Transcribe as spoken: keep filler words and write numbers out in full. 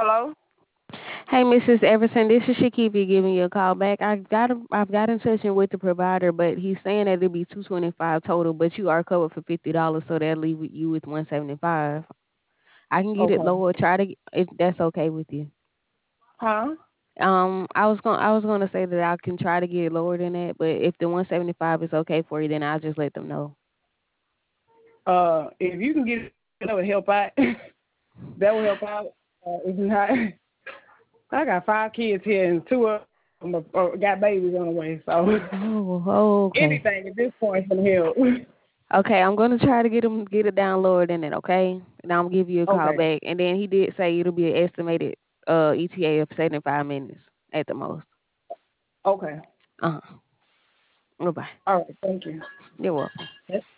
Hello? Hey, Missus Everson, this is Shakibi giving you a call back. I got a, I've got in touch with the provider, but he's saying that it'll be two twenty five total, but you are covered for fifty dollars, so that'll leave you with one seventy five. I can get it Okay. lower. Try to if that's okay with you. Huh? Um, I was going I was gonna say that I can try to get it lower than that, but if the one seventy five is okay for you, then I'll just let them know. Uh, if you can get it, that would help out. That would help out. Uh, if not, I got five kids here and two of them are, are, got babies on the way. So Oh, oh, okay. anything at this point can help. Okay, I'm gonna try to get him get it down lower than that. Okay, and I'm gonna give you a call Okay. back. And then he did say it'll be an estimated uh E T A of seventy five minutes at the most. Okay. Uh huh. Goodbye. All right. Thank you. You're welcome. That's